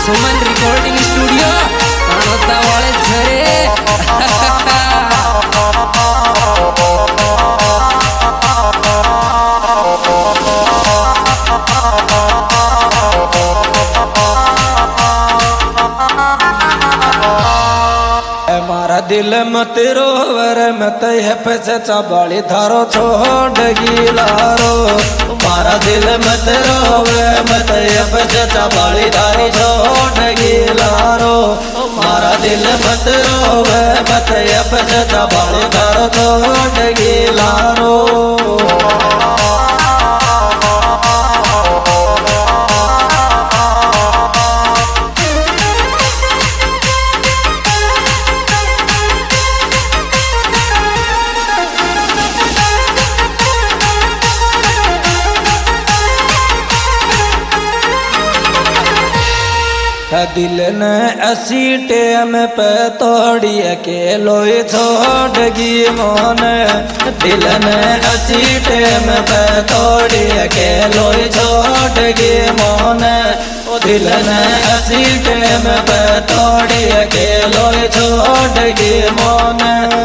सुमन recording studio अनोता वाले छरे मारा दिल मत रोवर मत पैसे चबाली धारो छोड़ गिलारो मारा दिल मत रोवे मत पैसे चबाली धारी छोड़ गिलारो मारा दिल मत रोवे मत पैसे चबाली धारो छोड़ गिलारो दिल ने असी टेम पे तोड़ी के लोई छोड़ गी मोन दिल ने असी टेम पे तोड़ी के लोई छोड़ गी मोन दिल ने असी टेम पे तोड़ी के लोई छोड़ गी मोन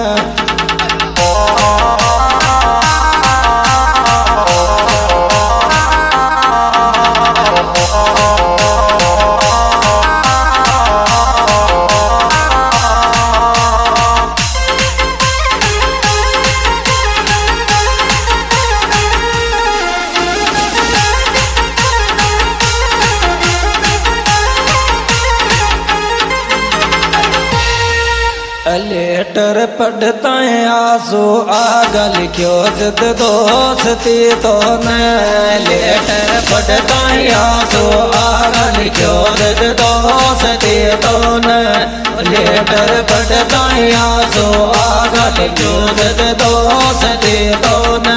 लेटर पढ़ता है आंसू आगा लिखो जिद दोस्ती तो न लेटर पढ़ता है आंसू आगा लिखो जिद दोस्ती तो न लेटर पढ़ता है आंसू आगा लिखो जिद दोस्ती तो न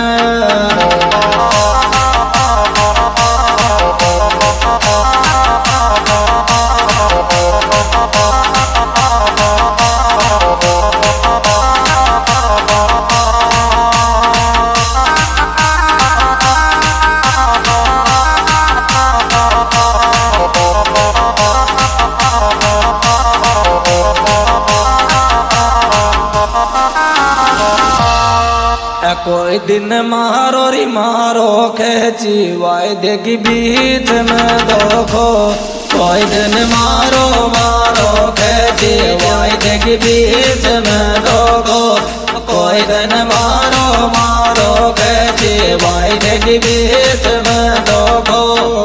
कोई दिन मारो री मारो खेची वायदे की बीच में देखो कोई दिन मारो मारो खेची वायदे की बीच में देखो कोई दिन मारो मारो खेची वायदे की बीच में देखो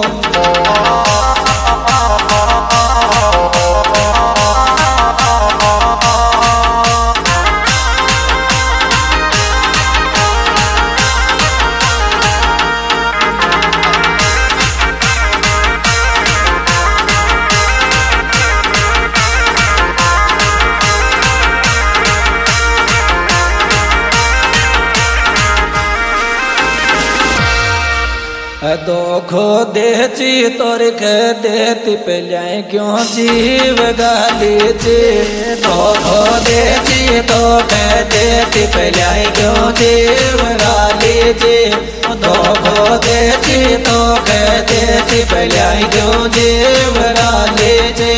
दोखो देची तोर के देती पहले क्यों जीव गाली ची दोखो देची तो के देती पहले क्यों जीव गाली ची दोखो देची तो के देती पहले क्यों जीव गाली ची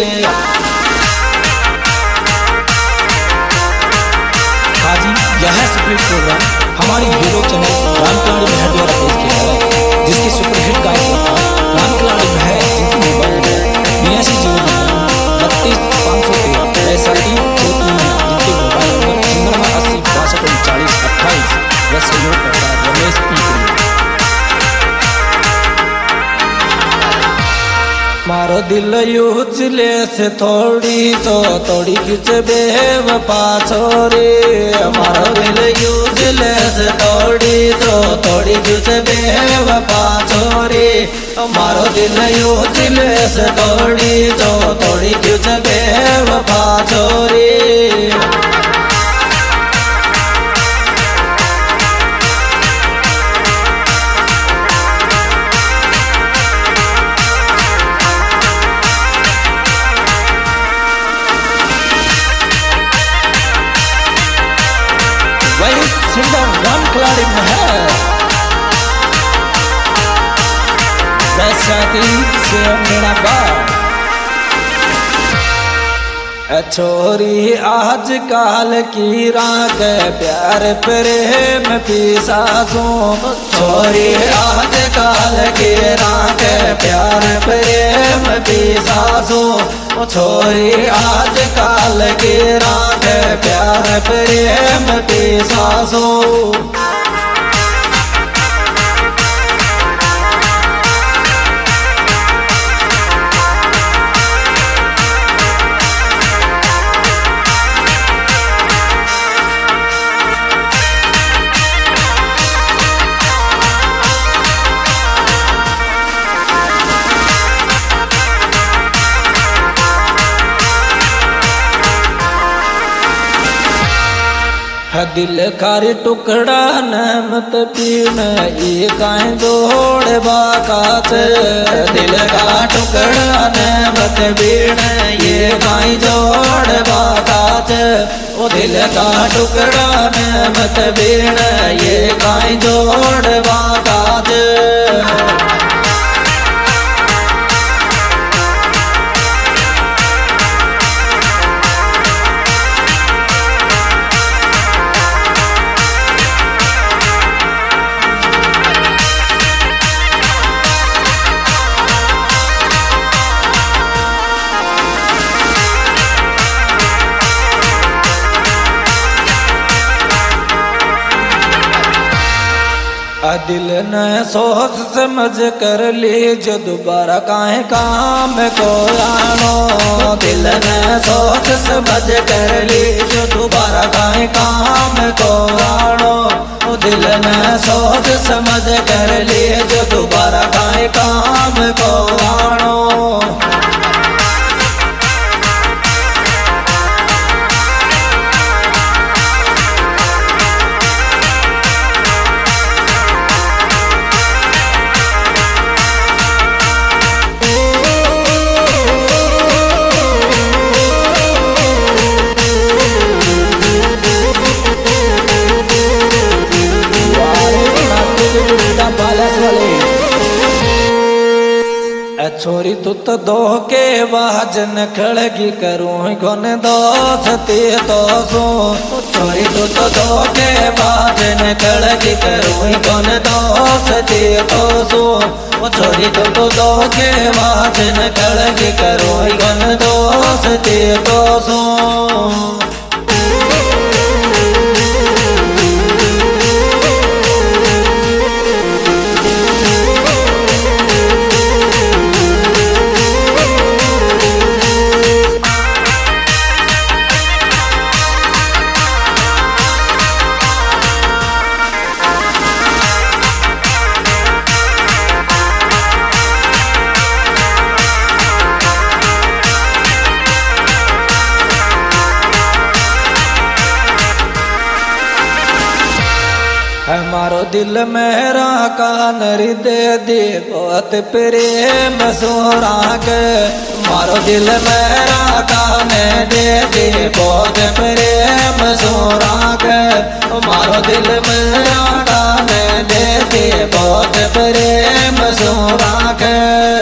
हाजी यह स्क्रिप्ट प्रोग्राम हमारी यूट्यूब चैनल रामकलाड़ी महर द्वारा पेश किया गया जिसकी सुपरहिट गायक रामकलाड़ी महर जिनकी मोबाइल नंबर 82 0 62 63 80 62 40 व सहयोग करता रमेश पी मारो दिल यूचले से थोड़ी तो थोड़ी खिंच बेव पाछोरे मारो दिल यूचले से थोड़ी तो थोड़ी खिंच बेव पाछोरे मारो दिल यूचले से थोड़ी तो थोड़ी खिंच बेव पाछोरे सिंगर रामकलाड़ी महर वैशाली से मेरा बाप छोरी आज काल की राग प्यार प्रेम पिसासो। छोरी आज काल की राग प्यार प्रेम पिसासो। छोरी आज काल की राग प्यार प्रेम पिसासो। दिल कार टुकड़ा नमत पीन ये काए जोड़ बाकात। दिल का टुकड़ा नमत पीन ये काए जोड़ बाकात। ओ दिल का टुकड़ा नमत पीन ये काए जोड़ बाकात। दिल ने सोच समझ कर ली जो दोबारा काहे काम को आनो। दिल ने सोच समझ कर ली जो दोबारा काहे काम को आनो। दिल ने सोच समझ कर ली जो दोबारा काहे काम को आनो। छोरी तू तो दो के बाजन खड़गी करूँ कौन दोस्ती तो सो। छोरी तू तो दो के बाजन खड़गी करूँ कौन दोस्ती तो सो। छोरी तू तो दो के बाजन खड़गी करूँ कौन दोस्ती तो सो। हमारो दिल मेरा कान हृदय दे बहुत प्रेम सोरा के। मारो दिल मेरा कान दे दे बहुत प्रेम सोरा के। मारो दिल मेरा कान दे दे बहुत प्रेम सोरा के।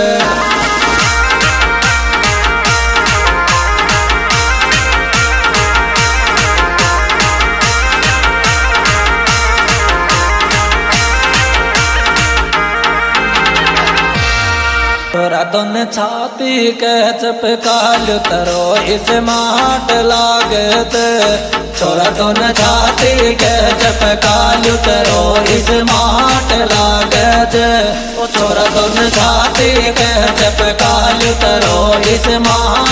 तोरा दोन छाती के चपकाल तरो इस माट लागत। छोरा दोन छाती के चपकाल तरो इस माट लागत। छोरा दोन छाती के चपकाल तरो इस माट